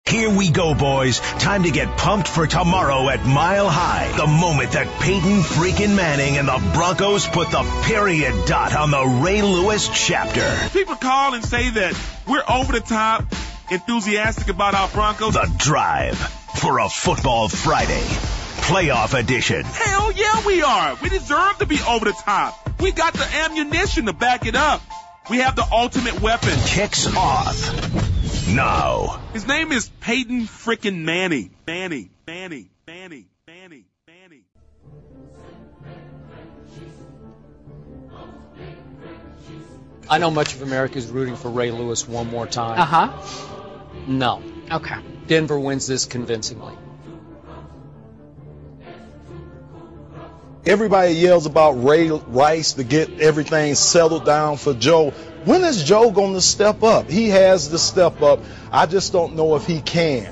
Here we go, boys. Time to get pumped for tomorrow at Mile High. The moment that Peyton freaking Manning and the Broncos put the period dot on the Ray Lewis chapter. People call and say that we're over the top, enthusiastic about our Broncos. The Drive for a Football Friday. Playoff edition. Hell yeah, we are. We deserve to be over the top. We got the ammunition to back it up. We have the ultimate weapon. Kicks off now. His name is Peyton frickin' Manning. Manning. I know much of America is rooting for Ray Lewis one more time. No. Okay. Denver wins this convincingly. Everybody yells about Ray Rice to get everything settled down for Joe. When is Joe going to step up? He has to step up. I just don't know if he can.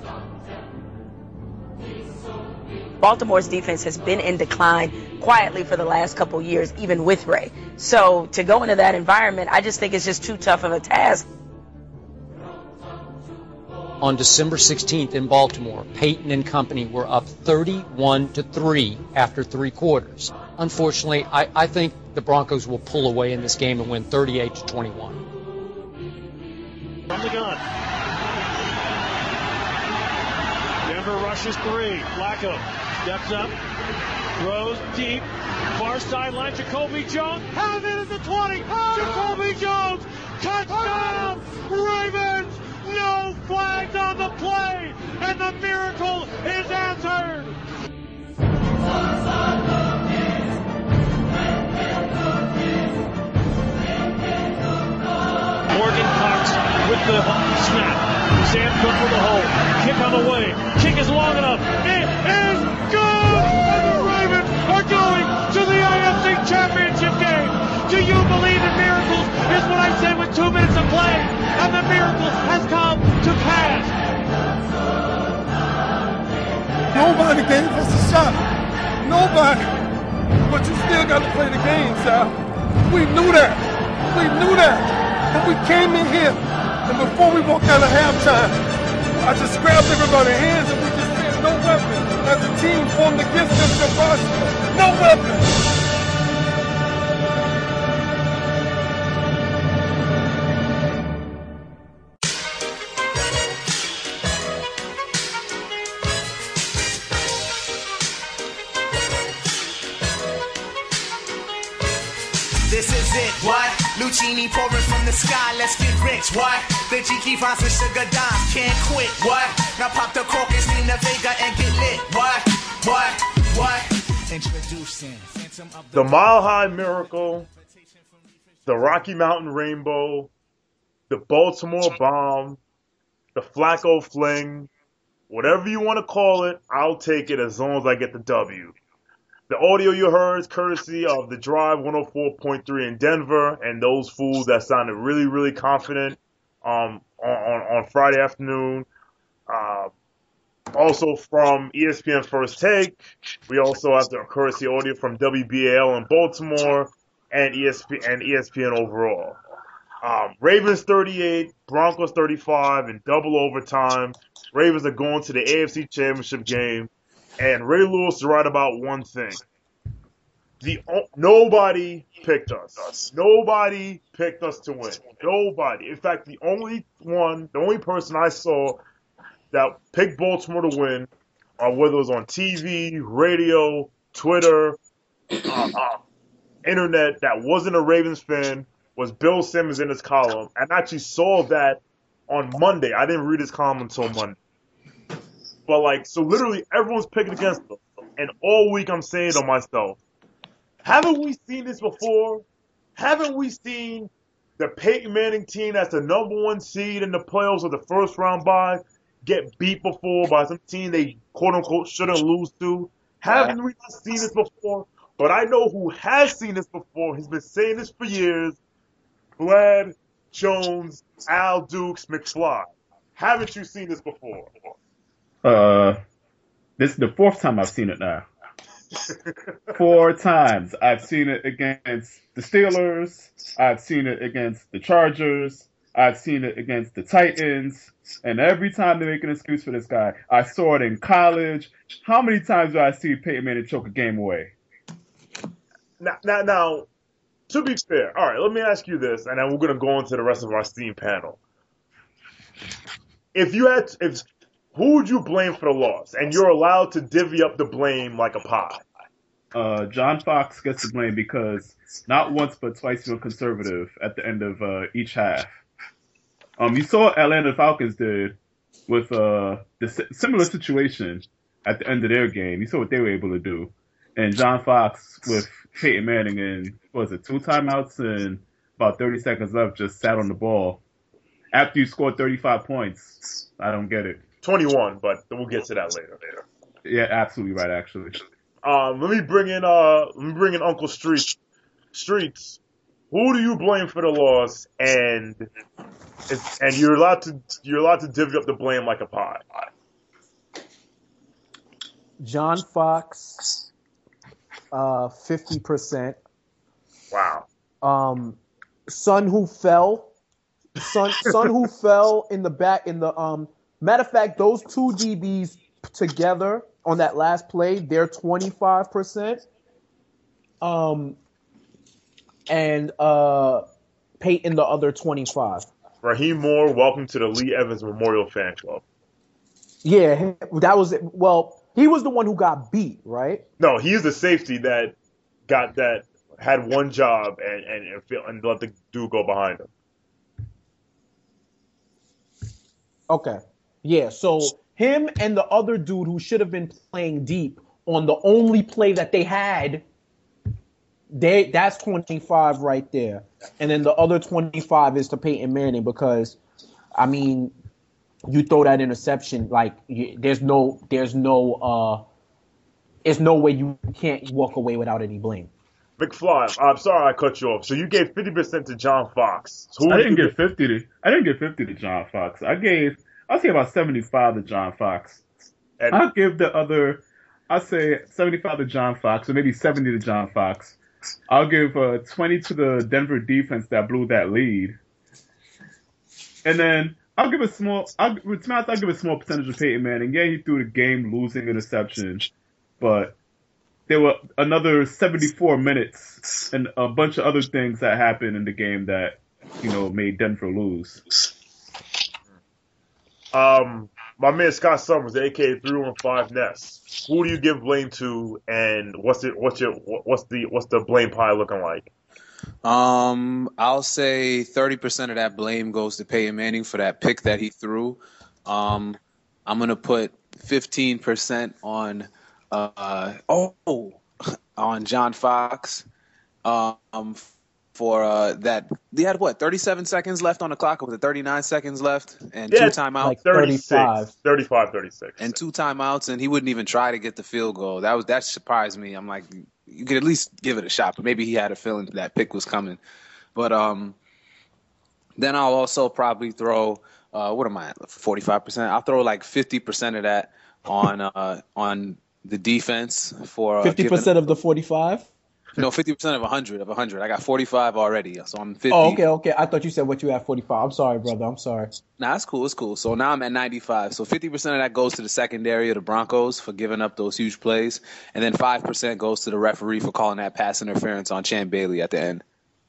Baltimore's defense has been in decline quietly for the last couple years, even with Ray. So to go into that environment, I just think it's just too tough of a task. On December 16th in Baltimore, Peyton and company were up 31-3 after 3 quarters. Unfortunately, I think the Broncos will pull away in this game and win 38-21. From the gun. Denver rushes 3. Flacco steps up, throws deep, far sideline. Jacoby Jones has it at the 20. Jacoby Jones, touchdown, Ravens. No flags on the play, and the miracle is answered. Morgan Cox with the snap. Sam Cook with the hold. Kick on the way. Kick is long enough. It is good! And the Ravens are going to the AFC Championship game. Do you believe in miracles? Is what I said with 2 minutes of play. And the miracle has come to pass. Nobody gave us a shot. Nobody. But you still got to play the game, Sal. We knew that. And we came in here, and before we walked out of halftime, I just grabbed everybody's hands and we just said, no weapon. As a team formed against them shall prosper. No weapon. This is it, what? Lucini pouring from the sky, let's get rich, what? The G-Key finds with sugar dimes, can't quit, what? Now pop the crocus, Nina Vega, and get lit, what? Introducing Phantom of the Mile High Miracle, the Rocky Mountain Rainbow, the Baltimore Bomb, the Flacco Fling, whatever you want to call it, I'll take it as long as I get the W. The audio you heard is courtesy of The Drive 104.3 in Denver and those fools that sounded really, really confident on Friday afternoon. Also from ESPN First Take, we also have the courtesy audio from WBAL in Baltimore and ESPN overall. Ravens 38, Broncos 35 in double overtime. Ravens are going to the AFC Championship game. And Ray Lewis is right about one thing. Nobody picked us. Nobody picked us to win. Nobody. In fact, the only person I saw that picked Baltimore to win, whether it was on TV, radio, Twitter, internet, that wasn't a Ravens fan, was Bill Simmons in his column. And I actually saw that on Monday. I didn't read his column until Monday. But so literally everyone's picking against them. And all week I'm saying to myself, haven't we seen this before? Haven't we seen the Peyton Manning team that's the number 1 seed in the playoffs or the first round bye get beat before by some team they quote unquote shouldn't lose to? Haven't we not seen this before? But I know who has seen this before. He's been saying this for years. Vlad Jones, Al Dukes, McFly. Haven't you seen this before? This is the 4th time I've seen it now. 4 times. I've seen it against the Steelers. I've seen it against the Chargers. I've seen it against the Titans, and every time they make an excuse for this guy. I saw it in college. How many times do I see Peyton Manning choke a game away? Now, to be fair, all right, let me ask you this, and then we're going to go into the rest of our Steam panel. Who would you blame for the loss? And you're allowed to divvy up the blame like a pie. John Fox gets the blame because not once but twice he was conservative at the end of each half. You saw what Atlanta Falcons did with the similar situation at the end of their game. You saw what they were able to do. And John Fox with Peyton Manning and, 2 timeouts and about 30 seconds left just sat on the ball. After you scored 35 points, I don't get it. 21, but we'll get to that later. Yeah, absolutely right, actually. Let me bring in Uncle Streets. Streets, who do you blame for the loss? And you're allowed to divvy up the blame like a pie. John Fox, 50%. Wow. Son who fell in the back in the matter of fact, those two DBs together on that last play, they're 25%. And Peyton the other 25. Raheem Moore, welcome to the Lee Evans Memorial Fan Club. Yeah, he was the one who got beat, right? No, he's the safety that had one job and let the dude go behind him. Okay. Yeah, so him and the other dude who should have been playing deep on the only play that they had, that's 25 right there. And then the other 25 is to Peyton Manning because, I mean, you throw that interception, like there's no way you can't walk away without any blame. McFly, I'm sorry I cut you off. So you gave 50% to John Fox. I didn't give 50 to John Fox. I'll say about 75 to John Fox. And I'll say 75 to John Fox, or maybe 70 to John Fox. I'll give 20 to the Denver defense that blew that lead. And then I'll give a small percentage of Peyton Manning. Yeah, he threw the game-losing interception, but there were another 74 minutes and a bunch of other things that happened in the game that, made Denver lose. My man Scott Summers, aka 315 Ness. Who do you give blame to, and what's the blame pie looking like? I'll say 30% of that blame goes to Peyton Manning for that pick that he threw. I'm gonna put 15% on John Fox. For that, they had 37 seconds left on the clock, or was it 39 seconds left, and 2 timeouts? Like 35, 36. And 2 timeouts, and he wouldn't even try to get the field goal. That surprised me. I'm like, you could at least give it a shot, but maybe he had a feeling that pick was coming. But then I'll also probably throw, what am I at, 45%? I'll throw like 50% of that on the defense for 50% of the 45. No, 50% of 100 of 100. I got 45 already, so I'm 50. Oh, okay. I thought you said what you had 45. I'm sorry, brother. I'm sorry. Nah, it's cool. It's cool. So now I'm at 95. So 50% of that goes to the secondary of the Broncos for giving up those huge plays, and then 5% goes to the referee for calling that pass interference on Champ Bailey at the end.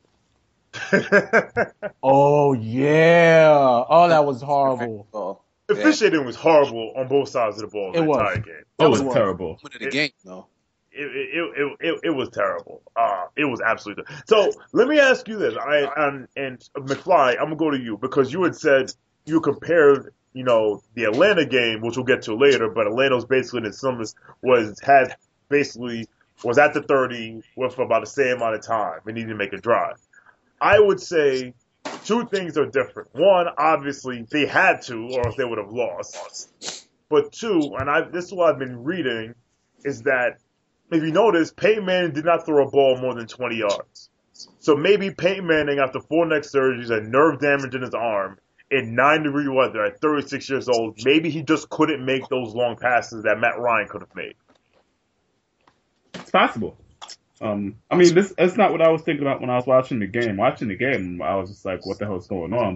Oh yeah. Oh, that was horrible. Officiating was horrible on both sides of the ball the entire game. It was terrible. The game, though. It was terrible. It was absolutely terrible. So let me ask you this. And McFly, I'm gonna go to you because you had said you compared, the Atlanta game, which we'll get to later, but Atlanta's basically in summers was at the 30 with about the same amount of time and needed to make a drive. I would say two things are different. One, obviously they had to, or else they would have lost. But two, and this is what I've been reading, is that if you notice, Peyton Manning did not throw a ball more than 20 yards. So maybe Peyton Manning, after 4 neck surgeries and nerve damage in his arm, in 9-degree weather at 36 years old, maybe he just couldn't make those long passes that Matt Ryan could have made. It's possible. That's not what I was thinking about when I was watching the game. Watching the game, I was just like, what the hell's going on? But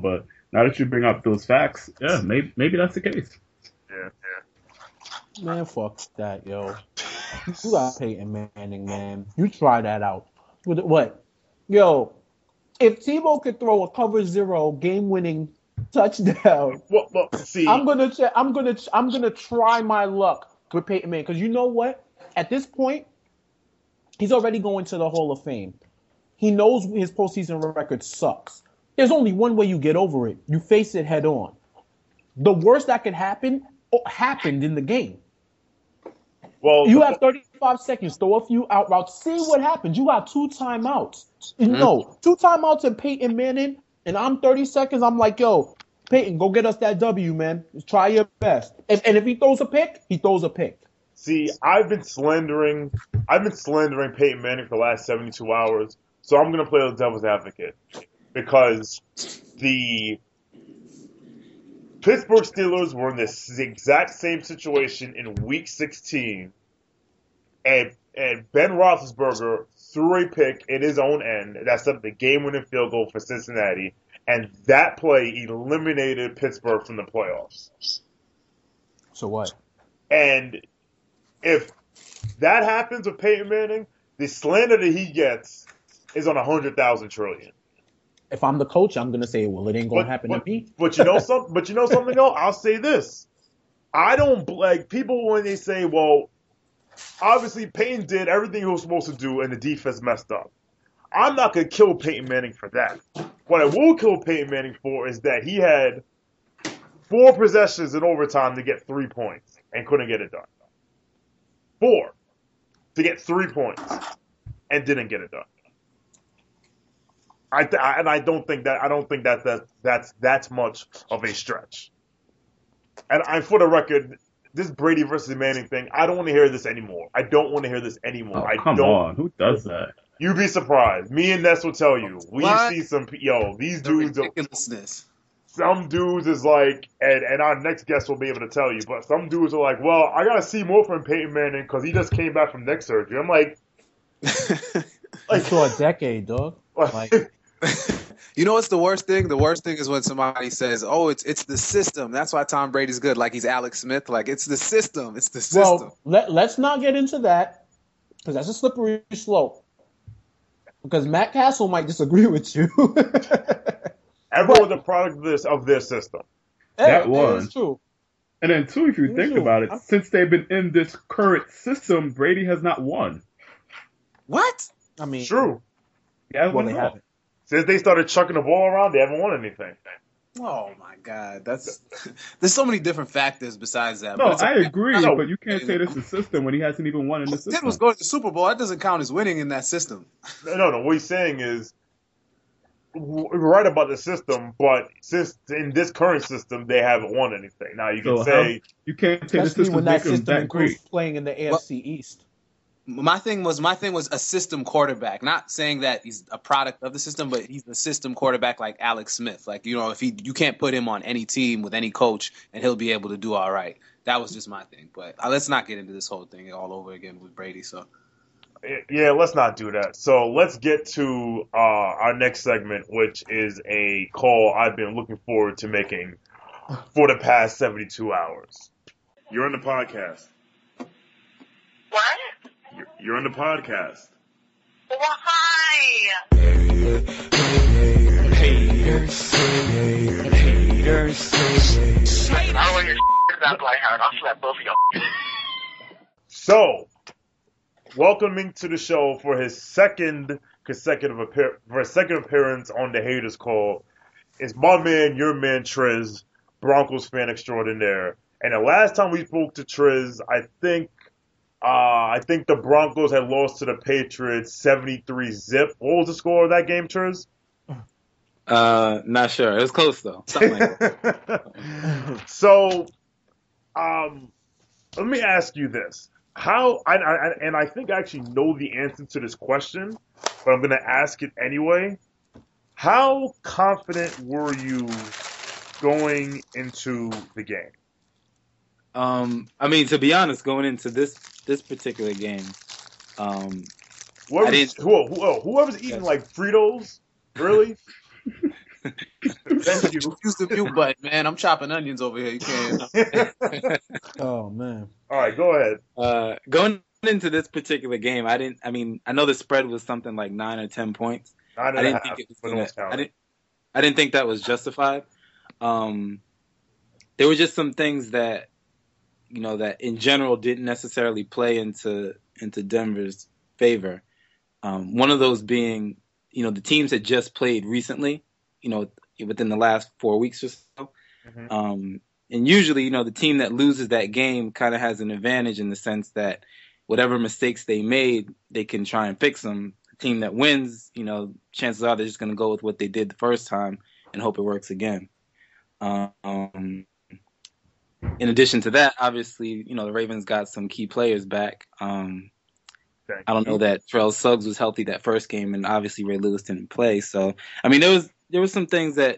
Now that you bring up those facts, yeah, maybe that's the case. Yeah. Man, fuck that, yo. You got Peyton Manning, man. You try that out. What? Yo, if Tebow could throw a cover 0 game-winning touchdown, well, see, I'm gonna try my luck with Peyton Manning, because you know what? At this point, he's already going to the Hall of Fame. He knows his postseason record sucks. There's only one way you get over it. You face it head on. The worst that could happen happened in the game. Well, you have 35 seconds. Throw a few out routes. See what happens. You got 2 timeouts. No, 2 timeouts and Peyton Manning, and I'm 30 seconds. I'm like, yo, Peyton, go get us that W, man. Just try your best. And if he throws a pick, he throws a pick. See, I've been slandering Peyton Manning for the last 72 hours, so I'm going to play the devil's advocate. Because the Pittsburgh Steelers were in this exact same situation in Week 16, and Ben Roethlisberger threw a pick in his own end that set up the game-winning field goal for Cincinnati, and that play eliminated Pittsburgh from the playoffs. So what? And if that happens with Peyton Manning, the slander that he gets is on 100,000 trillion. If I'm the coach, I'm gonna say, well, it ain't gonna happen to me. But you know something. But you know something else. I'll say this: I don't like people when they say, "Well, obviously Peyton did everything he was supposed to do, and the defense messed up." I'm not gonna kill Peyton Manning for that. What I will kill Peyton Manning for is that he had 4 possessions in overtime to get 3 points and couldn't get it done. 4 to get 3 points and didn't get it done. I don't think that's much of a stretch. And for the record, this Brady versus Manning thing, I don't want to hear this anymore. I don't want to hear this anymore. Oh, come on, who does that? You'd be surprised. Me and Ness will tell you. We see some these dudes. Ridiculousness. Some dudes is like, and our next guest will be able to tell you. But some dudes are like, well, I gotta see more from Peyton Manning because he just came back from neck surgery. I'm like for a decade, dog. Like. You know what's the worst thing? The worst thing is when somebody says, "Oh, it's the system." That's why Tom Brady's good. Like he's Alex Smith. Like it's the system. It's the system. Well, let's not get into that because that's a slippery slope. Because Matt Castle might disagree with you. Everyone's a product of their system. That one. That's true. And then 2, if you think about it, since they've been in this current system, Brady has not won. What? I mean, true. Yeah, they haven't. Since they started chucking the ball around, they haven't won anything. Oh my God, there's so many different factors besides that. No, I agree, but you can't say this is a system when he hasn't even won in the system. Did was going to the Super Bowl. That doesn't count as winning in that system. No. What he's saying is, we're right about the system, but since in this current system they haven't won anything. Now you can say you can't take the system when that system that includes great. playing in the AFC East. My thing was a system quarterback. Not saying that he's a product of the system, but he's the system quarterback like Alex Smith. Like, you know, you can't put him on any team with any coach and he'll be able to do all right. That was just my thing. But let's not get into this whole thing all over again with Brady. So yeah, let's not do that. So let's get to our next segment, which is a call I've been looking forward to making for the past 72 hours. You're on the podcast. What? You're on the podcast. Why? Haters. I want your that black hair and I'll slap both of y'all. So, welcoming to the show for his second appearance on the Haters Call is my man, your man, Triz, Broncos fan extraordinaire. And the last time we spoke to Triz, I think the Broncos had lost to the Patriots 73-zip. What was the score of that game, Triz? Not sure. It was close though. Something like that. So, let me ask you this: I think I actually know the answer to this question, but I'm going to ask it anyway. How confident were you going into the game? I mean, to be honest, going into this particular game, whoever's eating like Fritos, really? Thank you. Use the mute button, man. I'm chopping onions over here. You can't. Oh man. All right, go ahead. Going into this particular game, I know the spread was something like 9 or 10 points. I didn't think it was I didn't think that was justified. There were just some things that, that in general didn't necessarily play into Denver's favor. One of those being, the teams had just played recently, within the last 4 weeks or so. Mm-hmm. And usually, the team that loses that game kind of has an advantage in the sense that whatever mistakes they made, they can try and fix them. The team that wins, chances are they're just going to go with what they did the first time and hope it works again. In addition to that, obviously, the Ravens got some key players back. I don't know that Terrell Suggs was healthy that first game, and obviously Ray Lewis didn't play. So, there was some things that,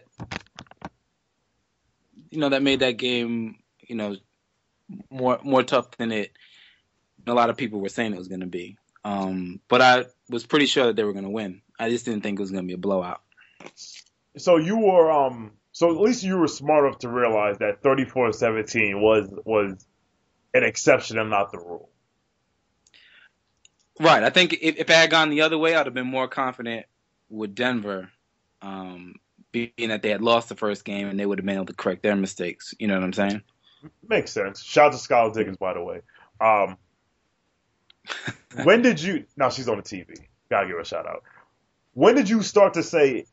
that made that game, more tough than a lot of people were saying it was going to be. But I was pretty sure that they were going to win. I just didn't think it was going to be a blowout. So you were, so at least you were smart enough to realize that 34-17 was an exception and not the rule. Right. I think if it had gone the other way, I'd have been more confident with Denver, being that they had lost the first game and they would have been able to correct their mistakes. You know what I'm saying? Makes sense. Shout out to Skylar Diggins, by the way. When did you? Now she's on the TV. Gotta give her a shout out. When did you start to say,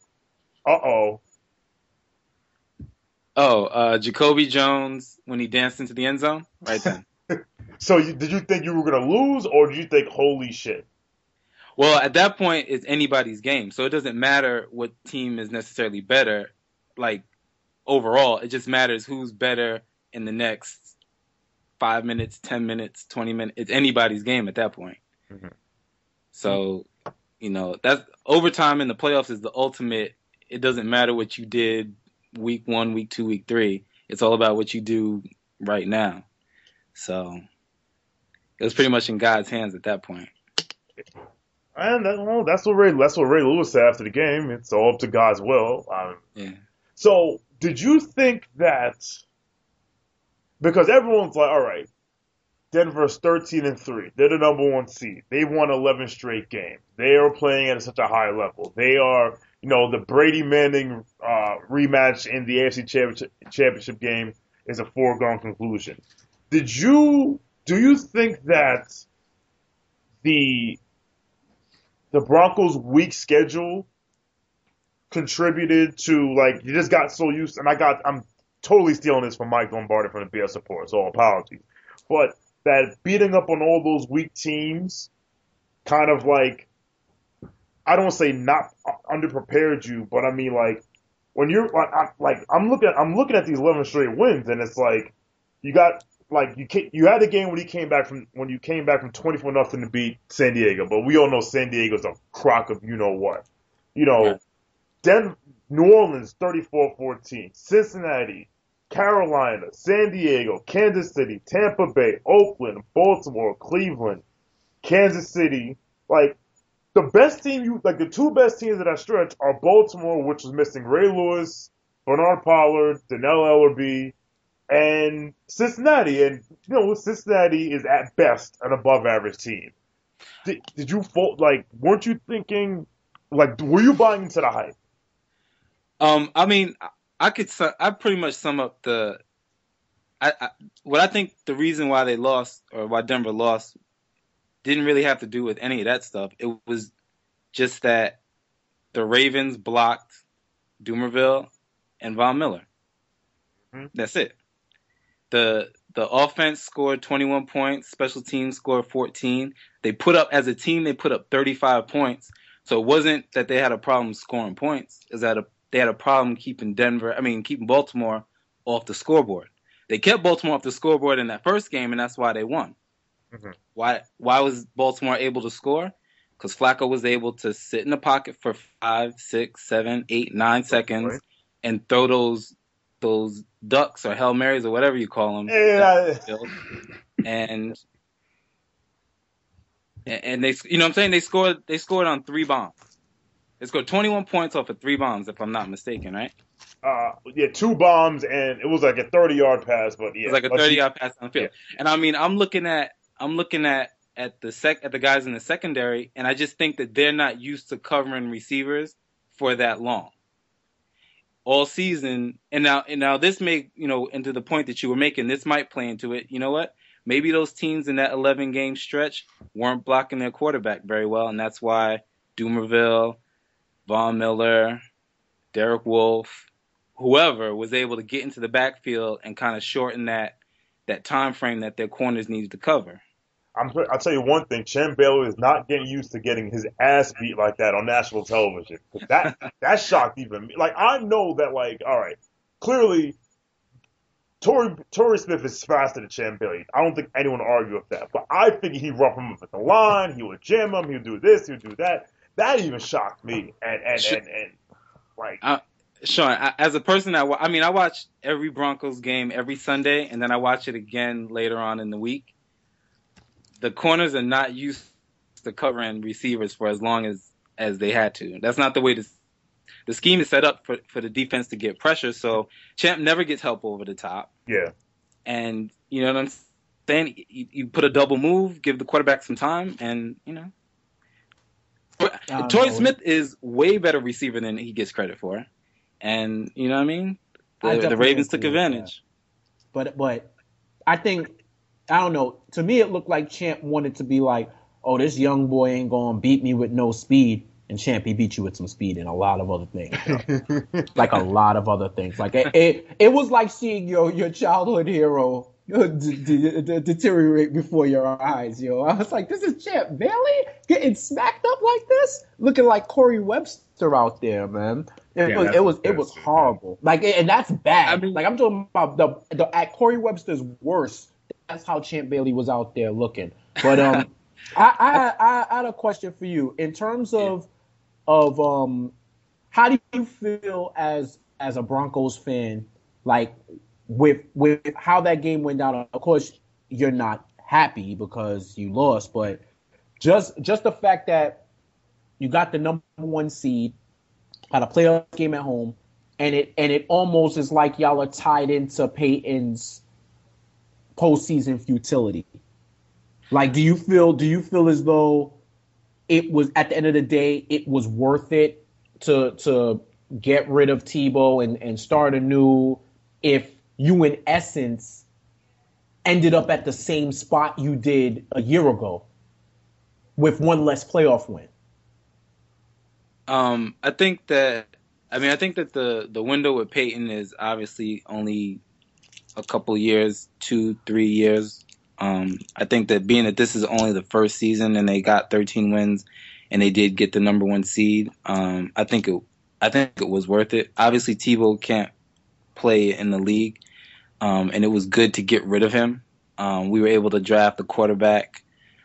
Jacoby Jones when he danced into the end zone? Right then. So did you think you were going to lose, or did you think, holy shit? Well, at that point, it's anybody's game. So it doesn't matter what team is necessarily better, like, overall. It just matters who's better in the next 5 minutes, 10 minutes, 20 minutes. It's anybody's game at that point. Mm-hmm. So, that's overtime in the playoffs is the ultimate. It doesn't matter what you did week 1, week 2, week 3. It's all about what you do right now. So it was pretty much in God's hands at that point. And that's what Ray Lewis said after the game. It's all up to God's will. Yeah. So did you think that, because everyone's like, all right, Denver's 13-3. They're the number 1 seed. They've won 11 straight games. They are playing at such a high level. They are, the Brady Manning rematch in the AFC Championship game is a foregone conclusion. Do you think that the Broncos' weak schedule contributed to, like, you just got so used, and I'm totally stealing this from Mike Lombardi from the BS Report, so apologies. But that beating up on all those weak teams kind of, like, I don't say not underprepared you, but I mean, like, when you're I'm looking at these 11 straight wins, and it's like you got, like, you had a game when you came back from 24-0 to beat San Diego, but we all know San Diego's a crock of what. New Orleans 34-14, Cincinnati, Carolina, San Diego, Kansas City, Tampa Bay, Oakland, Baltimore, Cleveland, Kansas City. Like, the best team the 2 best teams that I stretch are Baltimore, which was missing Ray Lewis, Bernard Pollard, Dannell Ellerbe, and Cincinnati. And, Cincinnati is at best an above average team. Did you, weren't you thinking, were you buying into the hype? I pretty much sum up what I think the reason why they lost, or why Denver lost, didn't really have to do with any of that stuff. It was just that the Ravens blocked Dumervil and Von Miller. Mm-hmm. That's it. The offense scored 21 points. Special teams scored 14. They put up, as a team, they put up 35 points. So it wasn't that they had a problem scoring points. It was that they had a problem keeping Baltimore off the scoreboard. They kept Baltimore off the scoreboard in that first game, and that's why they won. Mm-hmm. Why was Baltimore able to score? Because Flacco was able to sit in the pocket for 5, 6, 7, 8, 9 seconds and throw those ducks or Hail Marys or whatever you call them. Yeah. And they, what I'm saying, they scored on 3 bombs. They scored 21 points off of 3 bombs, if I'm not mistaken, right? Yeah, 2 bombs, and it was like a 30-yard pass, but yeah. It was like a 30-yard pass on the field. Yeah. And I mean, I'm looking at the guys in the secondary, and I just think that they're not used to covering receivers for that long. All season, and now this may, into the point that you were making, this might play into it. You know what? Maybe those teams in that 11-game stretch weren't blocking their quarterback very well, and that's why Dumerville, Von Miller, Derek Wolfe, whoever was able to get into the backfield and kind of shorten that time frame that their corners needed to cover. I'll tell you one thing, Champ Bailey is not getting used to getting his ass beat like that on national television. That shocked even me. Like, I know that, like, all right, clearly Torrey Smith is faster than Champ Bailey. I don't think anyone will argue with that. But I think he'd rough him up at the line, he would jam him, he would do this, he would do that. That even shocked me. Sean, as a person I watch every Broncos game every Sunday, and then I watch it again later on in the week. The corners are not used to covering receivers for as long as they had to. That's not the way the scheme is set up for the defense to get pressure. So Champ never gets help over the top. Yeah. And you know what I'm saying? You put a double move, give the quarterback some time, and Torrey Smith is way better receiver than he gets credit for. And you know what I mean? The Ravens took advantage. But I think, I don't know. To me, it looked like Champ wanted to be like, oh, this young boy ain't going to beat me with no speed. And Champ, he beat you with some speed and a lot of other things. Like a lot of other things. Like it was like seeing your childhood hero deteriorate before your eyes, yo. I was like, this is Champ Bailey getting smacked up like this? Looking like Corey Webster out there, man. It was horrible. Like, and that's bad. I mean, like, I'm talking about at Corey Webster's worst. That's how Champ Bailey was out there looking. But I had a question for you in terms of how do you feel as a Broncos fan, like with how that game went down? Of course, you're not happy because you lost, but just the fact that you got the number 1 seed, had a playoff game at home, and it almost is like y'all are tied into Peyton's postseason futility. Like, do you feel as though it was, at the end of the day, it was worth it to get rid of Tebow and start anew if you, in essence, ended up at the same spot you did a year ago with one less playoff win? I think that the window with Peyton is obviously only a couple years, 2-3 years. I think that being that this is only the first season and they got 13 wins and they did get the number 1 seed, I think it was worth it. Obviously, Tebow can't play in the league, and it was good to get rid of him. We were able to draft the quarterback,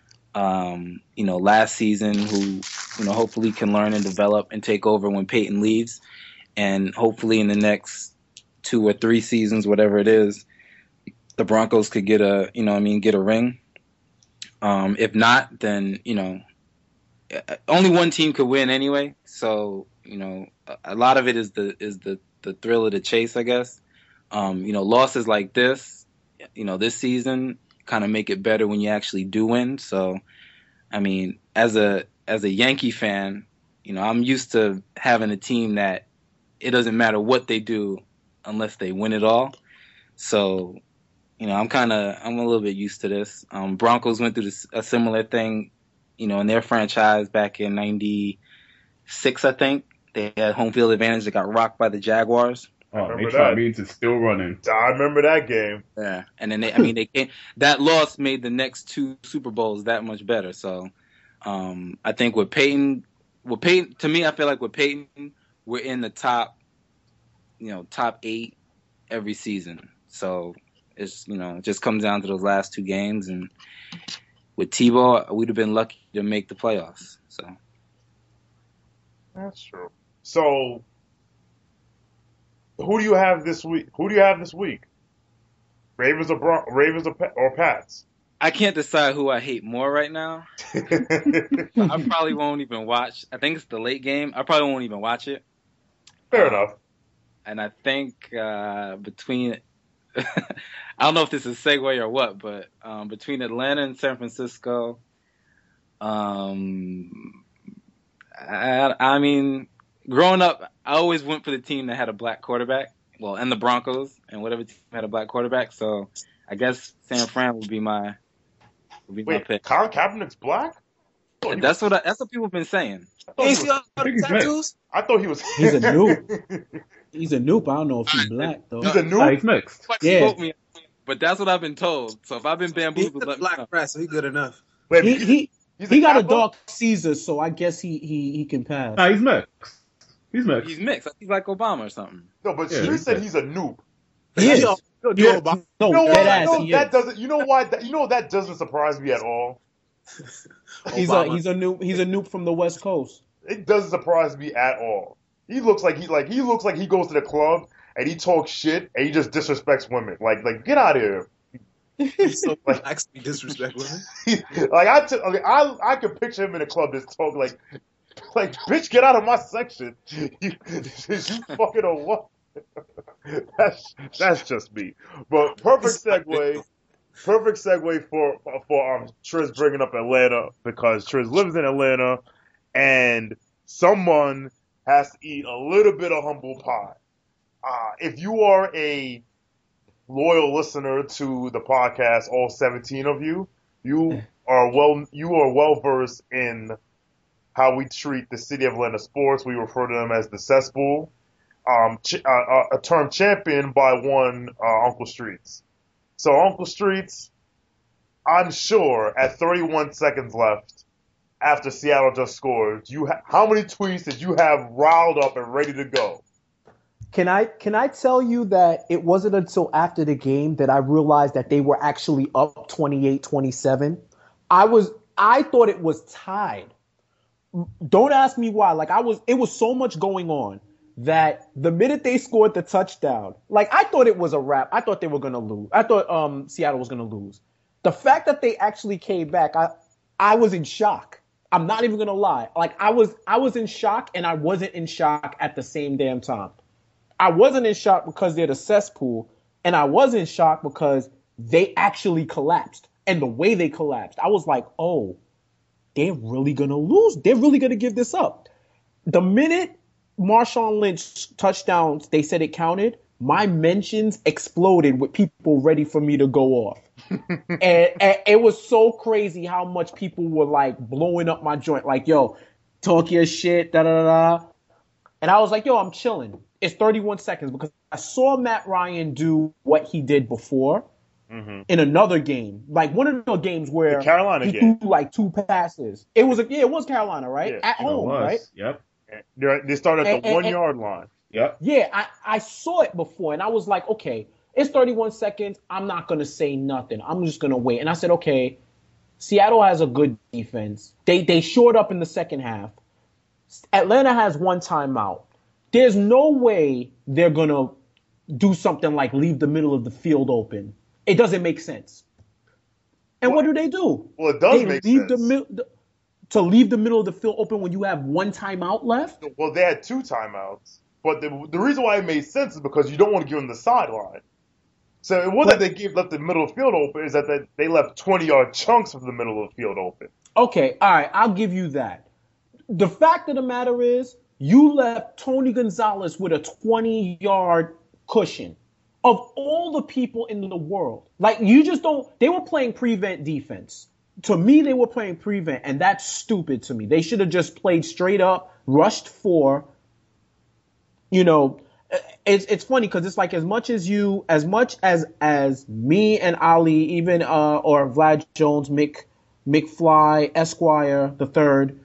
last season who, hopefully can learn and develop and take over when Peyton leaves, and hopefully in the next 2 or 3 seasons, whatever it is, the Broncos could get a ring. If not, then, only one team could win anyway. So, a lot of it is the thrill of the chase, I guess. Losses like this, this season kind of make it better when you actually do win. So, I mean, as a Yankee fan, I'm used to having a team that it doesn't matter what they do unless they win it all. So, I'm a little bit used to this. Broncos went through a similar thing, in their franchise back in '96, I think. They had home field advantage. They got rocked by the Jaguars. Oh, Natron Means is still running. I remember that game. Yeah, and then they came. That loss made the next 2 Super Bowls that much better. So, I think with Peyton, to me, I feel like with Peyton, we're in the top 8 every season. So it's, it just comes down to those last 2 games, and with Tebow, we'd have been lucky to make the playoffs. So that's true. So who do you have this week? Ravens or Pats? I can't decide who I hate more right now. I probably won't even watch. I think it's the late game. I probably won't even watch it. Fair enough. And I think between, I don't know if this is a segue or what, but between Atlanta and San Francisco, I mean, growing up, I always went for the team that had a black quarterback. Well, and the Broncos, and whatever team had a black quarterback. So I guess San Fran would be my pick. Colin Kaepernick's black? That's what people have been saying. I thought he was. He's a noob. He's a noob. I don't know if he's black though. He's a noob. He's mixed. Yeah. But that's what I've been told. So if I've been bamboozled, he's black press, so he's good enough. He got a dark Caesar, so I guess he can pass. Nah, he's mixed. He's mixed. He's mixed. He's like Obama or something. No, but Street said he's a noob. He is. That doesn't. You know why? That doesn't surprise me at all. He's a noob from the West Coast. It doesn't surprise me at all. He looks like he goes to the club and he talks shit and he just disrespects women. Like get out of here. He's so relax to be disrespect women. I could picture him in a club just talk like bitch, get out of my section. You fucking or what? That's just me. But perfect segue for Triz bringing up Atlanta, because Triz lives in Atlanta and someone has to eat a little bit of humble pie. If you are a loyal listener to the podcast, all 17 of you, you are well versed in how we treat the city of Atlanta sports. We refer to them as the cesspool. A term championed by one Uncle Streets. So Uncle Streets, I'm sure at 31 seconds left after Seattle just scored, how many tweets did you have riled up and ready to go? Can I tell you that it wasn't until after the game that I realized that they were actually up 28-27? I thought it was tied. Don't ask me why. It was so much going on that the minute they scored the touchdown, I thought it was a wrap. I thought they were going to lose. I thought Seattle was going to lose. The fact that they actually came back, I was in shock. I'm not even going to lie. I was in shock, and I wasn't in shock at the same damn time. I wasn't in shock because they're the cesspool, and I was in shock because they actually collapsed. And the way they collapsed, I was like, oh, they're really going to lose. They're really going to give this up. The minute Marshawn Lynch touchdowns, they said it counted, my mentions exploded with people ready for me to go off. and it was so crazy how much people were blowing up my joint. Yo, talk your shit, da-da-da-da. And I was like, yo, I'm chilling. It's 31 seconds because I saw Matt Ryan do what he did before in another game. One of the games where Carolina he game. threw 2 passes. It was Carolina, right? Yeah, at home, right? Yep. They started at the 1 yard line. Yep. Yeah, I saw it before, and I was like, okay, it's 31 seconds. I'm not going to say nothing. I'm just going to wait. And I said, okay, Seattle has a good defense. They shored up in the second half. Atlanta has 1 timeout. There's no way they're going to do something like leave the middle of the field open. It doesn't make sense. And what do they do? Well, it does make sense. To leave the middle of the field open when you have 1 timeout left? Well, they had 2 timeouts. But the reason why it made sense is because you don't want to give them the sideline. So it wasn't that they left the middle of the field open, is that they left 20-yard chunks of the middle of the field open. Okay, all right, I'll give you that. The fact of the matter is, you left Tony Gonzalez with a 20-yard cushion. Of all the people in the world, you just don't. They were playing prevent defense. To me, they were playing prevent, and that's stupid to me. They should have just played straight up, rushed 4. It's funny because it's as much as me and Ali, even or Vlad Jones, McFly, Esquire the third,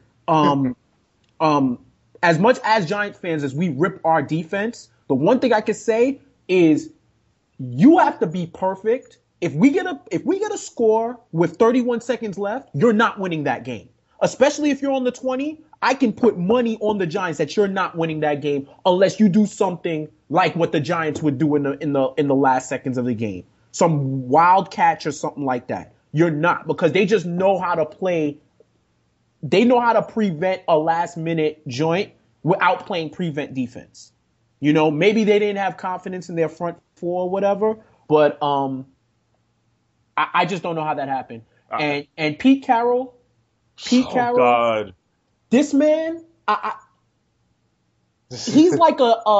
as much as Giant fans as we rip our defense, the one thing I can say is you have to be perfect. If we get a score with 31 seconds left, you're not winning that game. Especially if you're on the 20, I can put money on the Giants that you're not winning that game unless you do something like what the Giants would do in the last seconds of the game. Some wild catch or something like that. you're not, because they just know how to play. They know how to prevent a last minute joint without playing prevent defense. You know, maybe they didn't have confidence in their front four or whatever, but I just don't know how that happened. And Pete Carroll, God. This man, he's like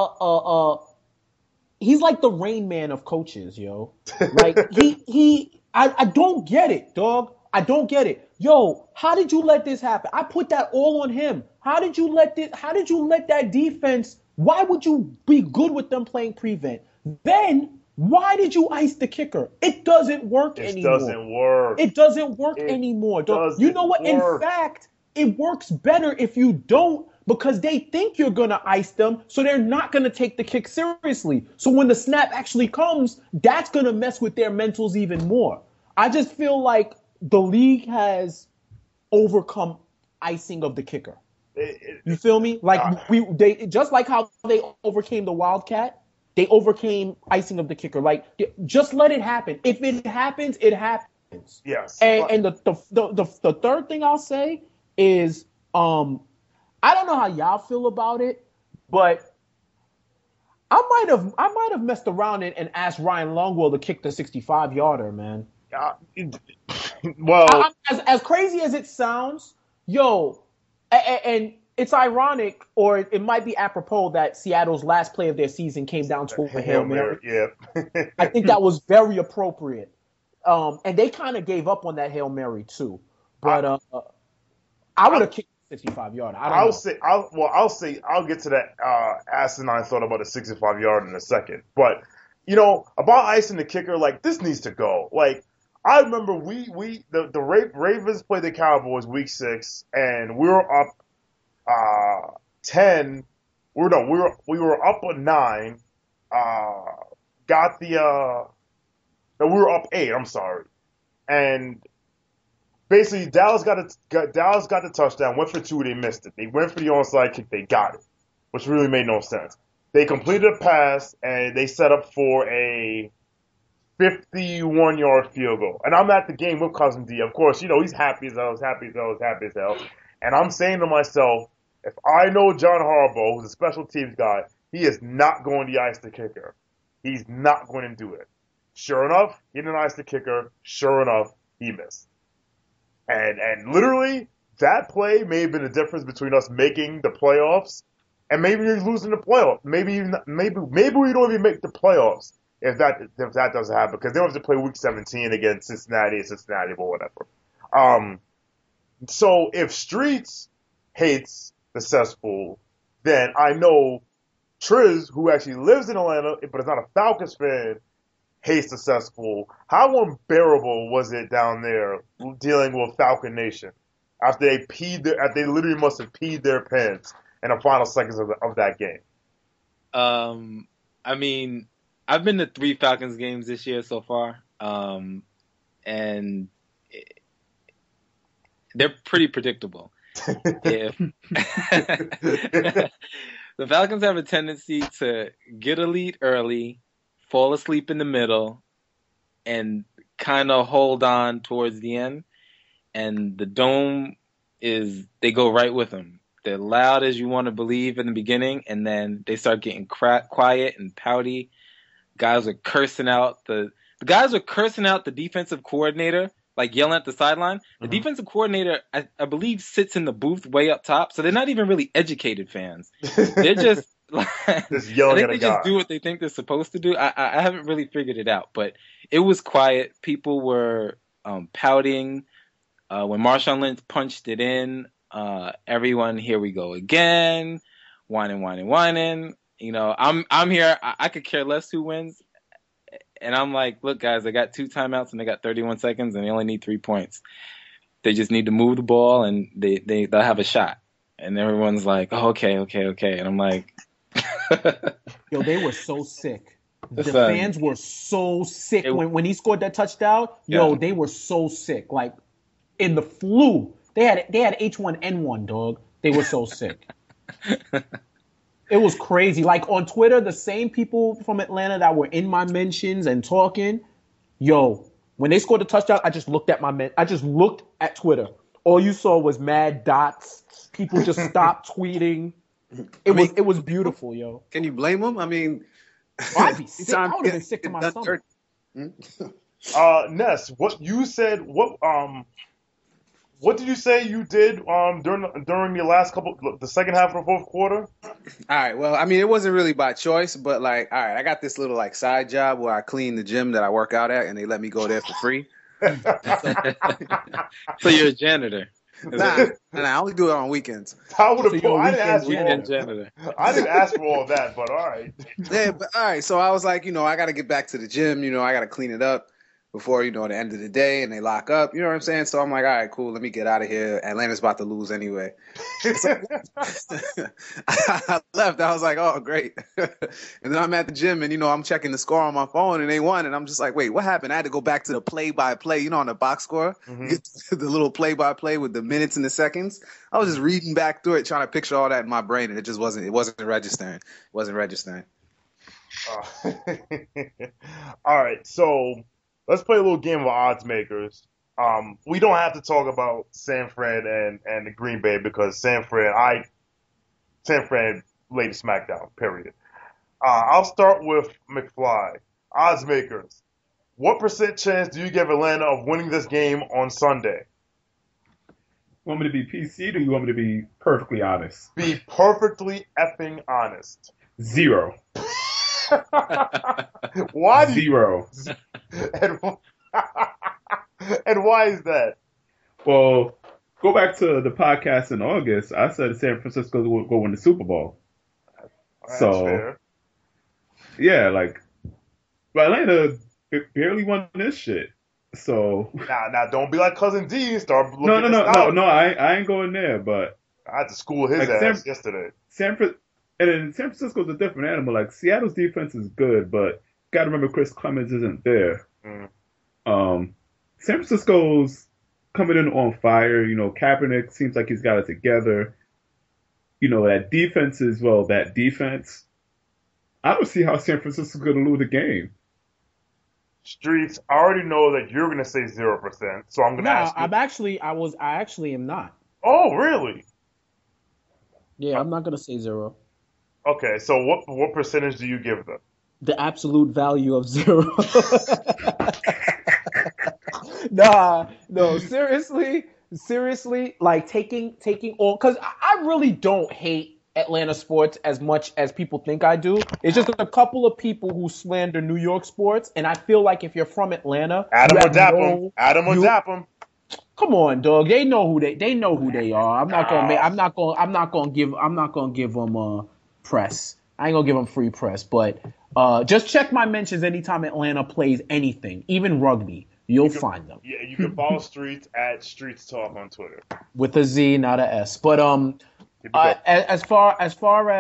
he's like the Rain Man of coaches, yo. Like I don't get it, dog. I don't get it. Yo, how did you let this happen? I put that all on him. How did you let that defense, why would you be good with them playing prevent? Then why did you ice the kicker? It doesn't work anymore. It doesn't work anymore, dog. You know what? In fact, it works better if you don't, because they think you're going to ice them, so they're not going to take the kick seriously. So when the snap actually comes, that's going to mess with their mentals even more. I just feel like the league has overcome icing of the kicker. You feel me? Like they just like how they overcame the Wildcat, they overcame icing of the kicker. Like, just let it happen. If it happens, it happens. Yes. And the third thing I'll say is, I don't know how y'all feel about it, but I might have messed around and asked Ryan Longwell to kick the 65-yarder, man. Well, as crazy as it sounds, yo, and it's ironic, or it might be apropos that Seattle's last play of their season came down to a Hail Mary. Yeah. I think that was very appropriate. And they kind of gave up on that Hail Mary too. But I would have kicked the 65-yarder. I'll get to that asinine thought about a 65-yard in a second. But, you know, about icing the kicker, like, this needs to go. Like, I remember the Ravens played the Cowboys week 6, and we were up 10. We were up 9. We were up 8. I'm sorry, and basically Dallas got the touchdown. Went for 2. They missed it. They went for the onside kick. They got it, which really made no sense. They completed a pass and they set up for a 51-yard field goal. And I'm at the game with Cousin D. Of course, you know, he's happy as hell, happy as hell. And I'm saying to myself, if I know John Harbaugh, who's a special teams guy, he is not going to ice the kicker. He's not going to do it. Sure enough, he didn't ice the kicker. Sure enough, he missed. And literally, that play may have been the difference between us making the playoffs and maybe you're losing the playoffs. Maybe we don't even make the playoffs if that doesn't happen, because they don't have to play week 17 against Cincinnati, but whatever. So if Streets hates the cesspool, then I know Triz, who actually lives in Atlanta but is not a Falcons fan, hates the cesspool. How unbearable was it down there dealing with Falcon Nation after they literally must have peed their pants in the final seconds of that game? I mean, I've been to 3 Falcons games this year so far, and they're pretty predictable. The Falcons have a tendency to get a lead early, fall asleep in the middle, and kind of hold on towards the end. And the Dome they go right with them. They're loud as you want to believe in the beginning, and then they start getting quiet and pouty. Guys are cursing out the defensive coordinator, like yelling at the sideline. The defensive coordinator, I believe, sits in the booth way up top, so they're not even really educated fans. They're just just yelling at a guy. They just do what they think they're supposed to do. I haven't really figured it out, but it was quiet. People were pouting. When Marshawn Lynch punched it in, everyone, here we go again, whining. You know, I'm here. I could care less who wins. And I'm like, look, guys, they got 2 timeouts and they got 31 seconds and they only need 3 points. They just need to move the ball and they'll have a shot. And everyone's like, oh, okay. And I'm like, yo, they were so sick. The fans were so sick when he scored that touchdown. Yo, they were so sick. Like, in the flu, they had H1N1, dog. They were so sick. It was crazy. Like, on Twitter, the same people from Atlanta that were in my mentions and talking, yo, When they scored the touchdown, I just looked at Twitter. All you saw was mad dots. People just stopped tweeting. It was beautiful, yo. Can you blame him? I mean, I'd be sick. I would have been sick to my stomach. Ness, what you said? What did you say you did during the last the second half of the fourth quarter? All right. Well, I mean, it wasn't really by choice, but like, all right, I got this little like side job where I clean the gym that I work out at, and they let me go there for free. So you're a janitor. Nah, I only do it on weekends. I didn't ask for all that, but all right. Yeah, but all right. So I was like, I got to get back to the gym. I got to clean it up before, the end of the day, and they lock up. You know what I'm saying? So I'm like, all right, cool. Let me get out of here. Atlanta's about to lose anyway. So I left. I was like, oh, great. And then I'm at the gym, and, I'm checking the score on my phone, and they won. And I'm just like, wait, what happened? I had to go back to the play-by-play, on the box score, get the little play-by-play with the minutes and the seconds. I was just reading back through it, trying to picture all that in my brain, and it wasn't registering. It wasn't registering. All right, so let's play a little game of odds makers. We don't have to talk about San Fran and the Green Bay because San Fran laid a smackdown, period. I'll start with McFly. Odds makers. What % chance do you give Atlanta of winning this game on Sunday? Want me to be PC or you want me to be perfectly honest? Be perfectly effing honest. 0. Why? 0. And why is that? Well, go back to the podcast in August. I said San Francisco will go win the Super Bowl. That's so, fair. Yeah, but Atlanta barely won this shit. So now, don't be like Cousin D and start looking. No. I ain't going there. But I had to school his ass yesterday. San Francisco's a different animal. Like Seattle's defense is good, but gotta remember Chris Clemens isn't there. San Francisco's coming in on fire. Kaepernick seems like he's got it together. That defense is that defense. I don't see how San Francisco's going to lose the game. Streets, I already know that you're going to say 0%, so I'm going to ask you. I actually am not. Oh, really? Yeah, I'm not going to say 0. Okay, so what percentage do you give them? The absolute value of 0. No, seriously, like taking all, because I really don't hate Atlanta sports as much as people think I do. It's just a couple of people who slander New York sports, and I feel like if you're from Atlanta, Adam or dap them. Come on, dog. They know who they are. I'm not gonna give them press. I ain't gonna give them free press, but just check my mentions anytime Atlanta plays anything, even rugby. You'll find them. Yeah, you can follow Streets at Streets Talk on Twitter with a Z, not a S. But as far as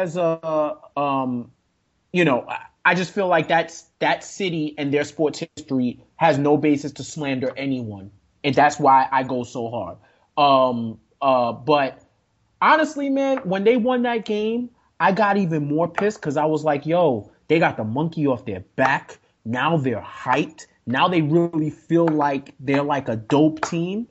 I just feel like that city and their sports history has no basis to slander anyone, and that's why I go so hard. But honestly, man, when they won that game, I got even more pissed because I was like, yo, they got the monkey off their back. Now they're hyped. Now they really feel like they're like a dope team.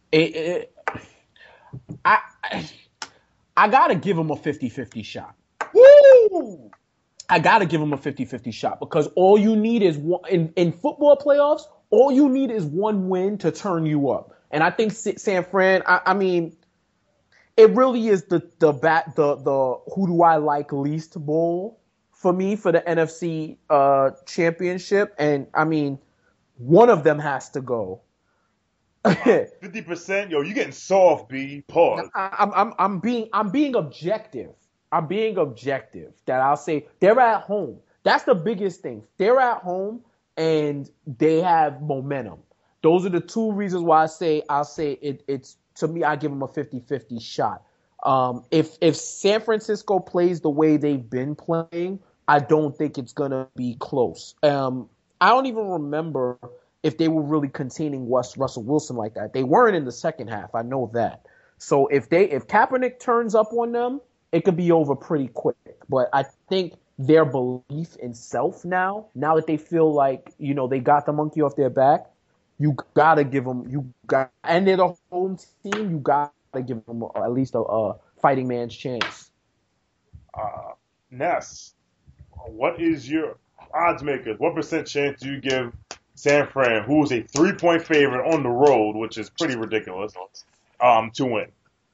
I gotta give them a 50-50 shot. Woo! I gotta give them a 50-50 shot because all you need is one in football playoffs. All you need is one win to turn you up. And I think San Fran. I mean, it really is the who do I like least bowl for me for the NFC championship. And I mean, one of them has to go. 50%, yo, you getting soft, B. Pause. I'm being objective. I'm being objective. That I'll say they're at home. That's the biggest thing. They're at home and they have momentum. Those are the two reasons why I'll say it's to me. I give them a 50-50 shot. If San Francisco plays the way they've been playing, I don't think it's gonna be close. I don't even remember if they were really containing Russell Wilson like that. They weren't in the second half. I know that. So if Kaepernick turns up on them, it could be over pretty quick. But I think their belief in self now that they feel like, they got the monkey off their back, you gotta give them. And they're the home team. You gotta give them at least a fighting man's chance. Ness, what is your odds makers? What percent chance do you give San Fran, who is a 3-point favorite on the road, which is pretty ridiculous, to win?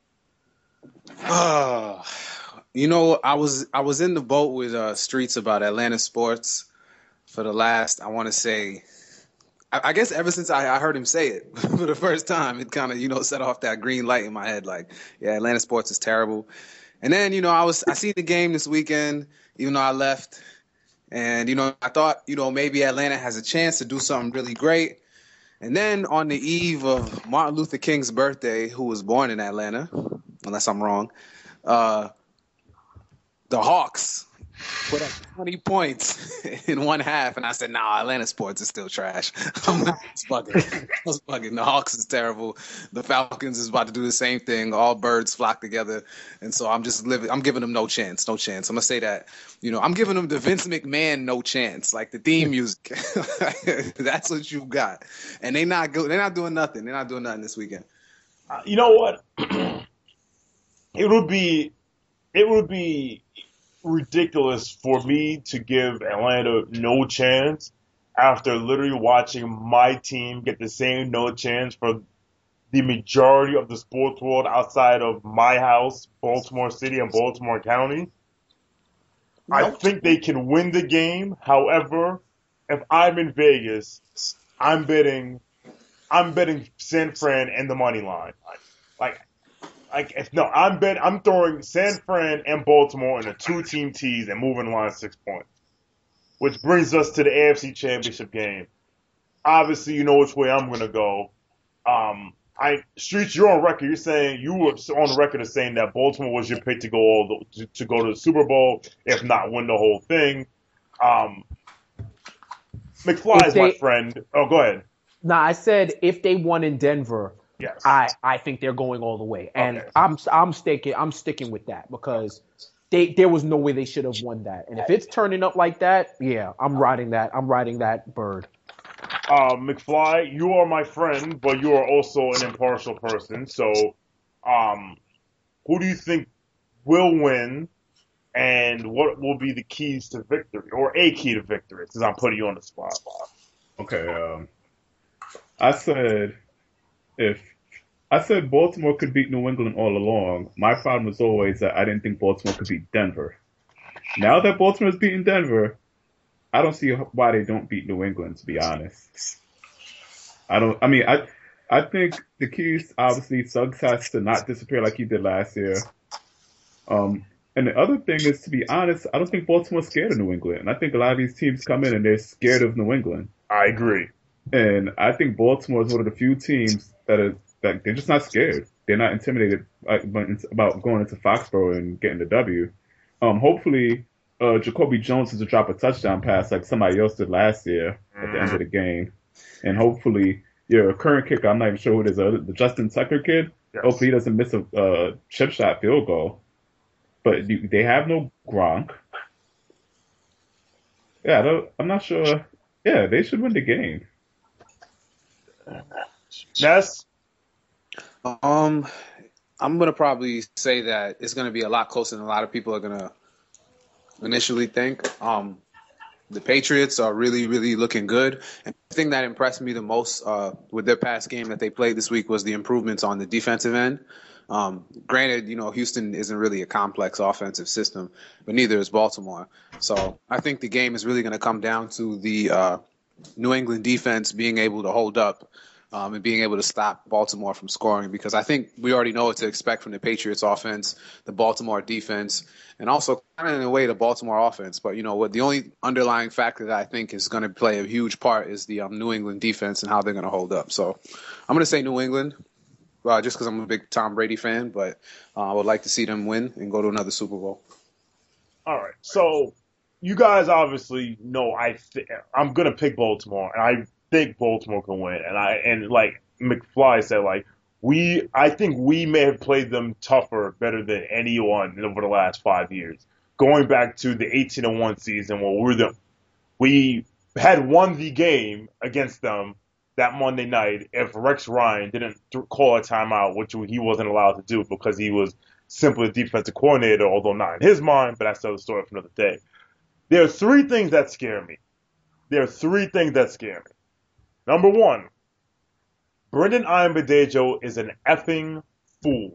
You know, I was in the boat with Streets about Atlanta sports for the last, I want to say, I guess ever since I heard him say it for the first time, it kind of, set off that green light in my head, like, yeah, Atlanta sports is terrible. And then, I seen the game this weekend, even though I left. And, I thought, maybe Atlanta has a chance to do something really great. And then on the eve of Martin Luther King's birthday, who was born in Atlanta, unless I'm wrong, the Hawks put up 20 points in one half, and I said, nah, Atlanta sports is still trash. I was bugging. The Hawks is terrible. The Falcons is about to do the same thing. All birds flock together. And so I'm giving them no chance. I'm going to say that, I'm giving them the Vince McMahon no chance, like the theme music. That's what you got. And they're not doing nothing. They're not doing nothing this weekend. You know what? It would be ridiculous for me to give Atlanta no chance after literally watching my team get the same no chance for the majority of the sports world outside of my house, Baltimore City and Baltimore County. I think they can win the game. However, if I'm in Vegas, I'm betting San Fran and the money line. I'm throwing San Fran and Baltimore in a 2-team tease and moving the line 6 points. Which brings us to the AFC Championship game. Obviously, you know which way I'm gonna go. Streets, you're on record. You were on the record as saying that Baltimore was your pick to go to the Super Bowl, if not win the whole thing. McFly is my friend. Oh, go ahead. Nah, I said if they won in Denver. Yes. I think they're going all the way, and okay. I'm sticking with that because there was no way they should have won that, and if it's turning up like that, yeah, I'm riding that bird. McFly, you are my friend, but you are also an impartial person. So, who do you think will win, and what will be the keys to victory, or a key to victory? Since I'm putting you on the spot. Okay. I said Baltimore could beat New England all along. My problem was always that I didn't think Baltimore could beat Denver. Now that Baltimore's beating Denver, I don't see why they don't beat New England, to be honest. I think the keys, obviously, Suggs has to not disappear like he did last year. And the other thing is, to be honest, I don't think Baltimore's scared of New England. And I think a lot of these teams come in and they're scared of New England. I agree. And I think Baltimore is one of the few teams that they're just not scared. They're not intimidated about going into Foxborough and getting the W. Hopefully, Jacoby Jones has to drop a touchdown pass like somebody else did last year at the end of the game. And hopefully, your current kicker, I'm not even sure who it is, the Justin Tucker kid, yes. Hopefully he doesn't miss a chip shot field goal. But they have no Gronk. Yeah, I'm not sure. Yeah, they should win the game. Ness? I'm gonna probably say that it's gonna be a lot closer than a lot of people are gonna initially think. The Patriots are really, really looking good. And the thing that impressed me the most with their past game that they played this week was the improvements on the defensive end. Granted, Houston isn't really a complex offensive system, but neither is Baltimore. So I think the game is really going to come down to the New England defense being able to hold up and being able to stop Baltimore from scoring, because I think we already know what to expect from the Patriots offense, the Baltimore defense, and also kind of in a way the Baltimore offense. But what the only underlying factor that I think is going to play a huge part is the New England defense and how they're going to hold up. So I'm going to say New England. Just because I'm a big Tom Brady fan, but I would like to see them win and go to another Super Bowl. All right. So you guys obviously know I'm going to pick Baltimore, and I think Baltimore can win. And like McFly said, I think we may have played them tougher, better than anyone over the last 5 years. Going back to the 18-1 season where we had won the game against them that Monday night if Rex Ryan didn't call a timeout, which he wasn't allowed to do because he was simply a defensive coordinator, although not in his mind, but that's another story for another day. There are three things that scare me. Number one, Brendan Ayanbadejo is an effing fool.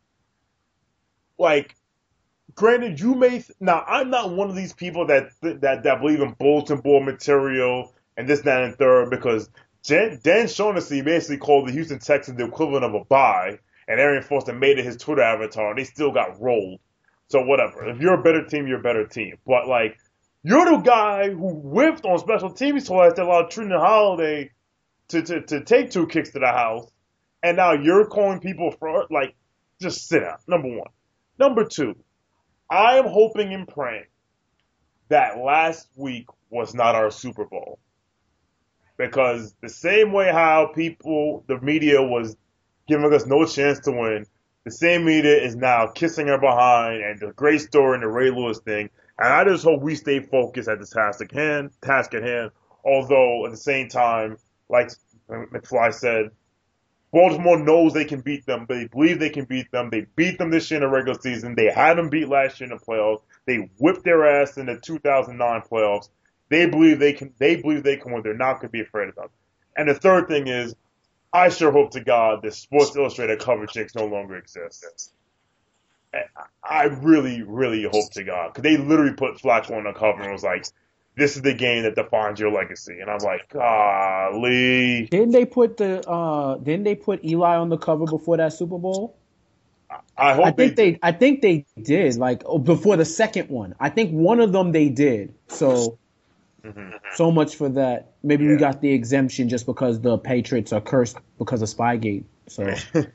Like, granted, now I'm not one of these people that believe in bulletin board material and this, that, and third, because Dan Shaughnessy basically called the Houston Texans the equivalent of a bye, and Arian Foster made it his Twitter avatar, and they still got rolled. So whatever. If you're a better team, you're a better team. But like, you're the guy who whiffed on special teams twice that allowed Trinity Holiday to take 2 kicks to the house, and now you're calling people for, like, just sit down. Number one. Number two, I am hoping and praying that last week was not our Super Bowl. Because the same way how the media was giving us no chance to win, the same media is now kissing our behind, and the great story in the Ray Lewis thing. And I just hope we stay focused at the task at hand. Although at the same time, like McFly said, Baltimore knows they can beat them. They believe they can beat them. They beat them this year in the regular season. They had them beat last year in the playoffs. They whipped their ass in the 2009 playoffs. They believe they can win. They're not going to be afraid of them. And the third thing is, I sure hope to God that Sports Illustrated cover chicks no longer exist. I really, really hope to God, because they literally put Flacco on the cover and was like, "This is the game that defines your legacy." And I'm like, golly. Didn't they put Eli on the cover before that Super Bowl? I think they did, like, before the second one. I think one of them they did. So so much for that. Maybe we got the exemption just because the Patriots are cursed because of Spygate. So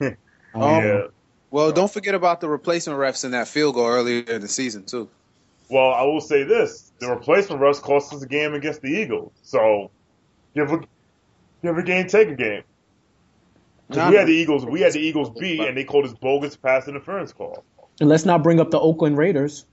Well, don't forget about the replacement refs in that field goal earlier in the season too. Well, I will say this: the replacement refs cost us a game against the Eagles. So give a game, take a game. We had the Eagles beat, and they called us bogus pass interference call. And let's not bring up the Oakland Raiders.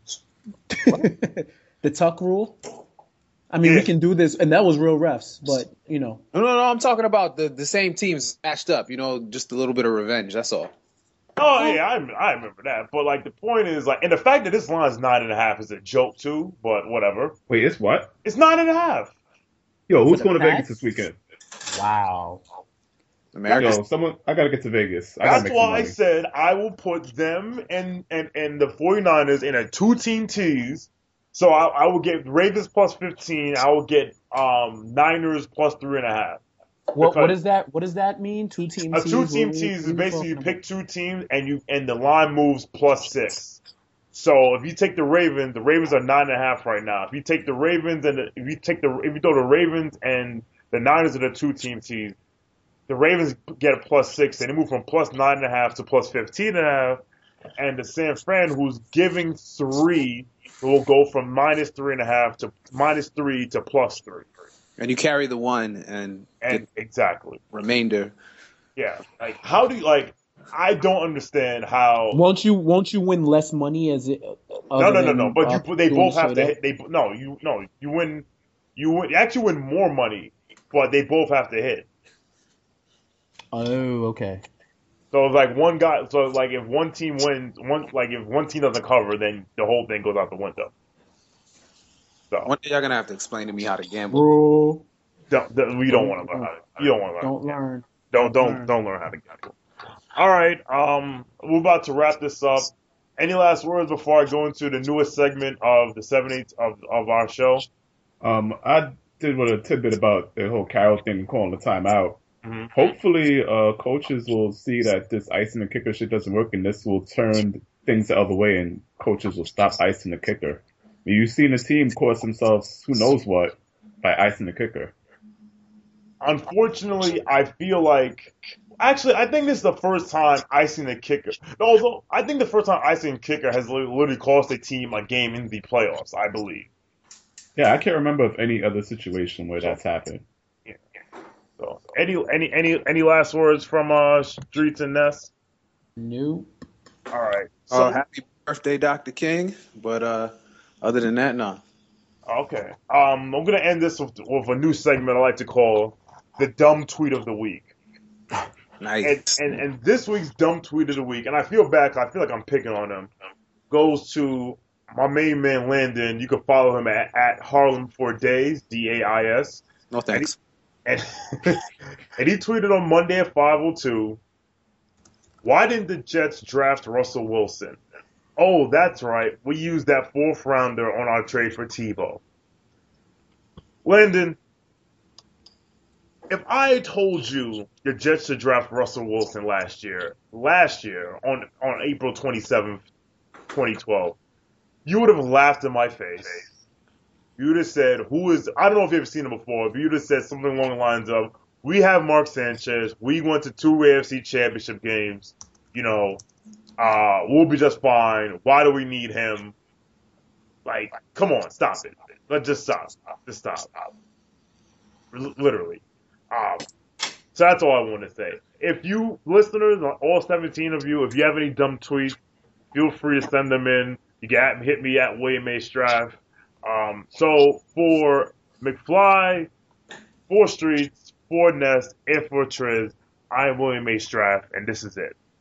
The Tuck rule. I mean, we can do this, and that was real refs, but, you know. No, I'm talking about the same teams matched up, just a little bit of revenge, that's all. Oh, yeah, I remember that. But, like, the point is, like, and the fact that this line is 9.5 is a joke, too, but whatever. Wait, it's what? It's 9.5. Yo, who's going to Vegas this weekend? Wow. Yo, I got to get to Vegas. That's why I said I will put them and the 49ers in a 2-team tease. So I will get Ravens plus 15. I will get Niners plus 3.5. What does that mean? 2-team tease? A 2-team tease is basically you pick 2 teams and the line moves plus 6. So if you take the Ravens are 9.5 right now. If you take the Ravens if you throw the Ravens and the Niners are the 2-team tease, the Ravens get a plus 6 and they move from plus 9.5 to plus 15.5. And the San Fran, who's giving 3, will go from minus 3.5 to minus 3 to plus 3. And you carry the 1 and exactly remainder. Yeah, like how do you I don't understand how. Won't you win less money as it? No. But they both have to hit. You win. You actually win more money, but they both have to hit. Oh, okay. So it's like one guy. So like if one team wins, if one team doesn't cover, then the whole thing goes out the window. So one day you're gonna have to explain to me how to gamble. Bro, we don't want to learn how to. You don't want to learn. Don't learn how to gamble. All right. We're about to wrap this up. Any last words before I go into the newest segment of the 7/8 of our show? I did want a tidbit about the whole Carroll thing and calling the timeout. Mm-hmm. Hopefully, coaches will see that this icing the kicker shit doesn't work, and this will turn things the other way, and coaches will stop icing the kicker. I mean, you've seen the team cost themselves who knows what by icing the kicker. Unfortunately, I feel like actually I think this is the first time icing the kicker. Although I think the first time icing the kicker has literally cost a team a game in the playoffs. I believe. Yeah, I can't remember of any other situation where that's happened. Yeah. So, any last words from Streets and Ness? Nope. All right. So happy birthday, Dr. King. But other than that, no. Okay. I'm gonna end this with a new segment I like to call the dumb tweet of the week. Nice. And this week's dumb tweet of the week, and I feel bad 'cause I feel like I'm picking on him, goes to my main man Landon. You can follow him at Harlem for Days, DAIS. No thanks. And he tweeted on Monday at 5:02, why didn't the Jets draft Russell Wilson? Oh, that's right. We used that 4th rounder on our trade for Tebow. Landon, if I told you the Jets should draft Russell Wilson last year on April 27th, 2012, you would have laughed in my face. You would have said, I don't know if you've ever seen him before, but you would have said something along the lines of, we have Mark Sanchez, we went to 2 AFC championship games, we'll be just fine, why do we need him? Like, come on, stop it. Let's just stop. Just stop. Literally. So that's all I want to say. If you, listeners, all 17 of you, if you have any dumb tweets, feel free to send them in. You can hit me at William A. Straff. So for McFly, for Streets, for Ness, and for Triz, I am William A. Straff, and this is it.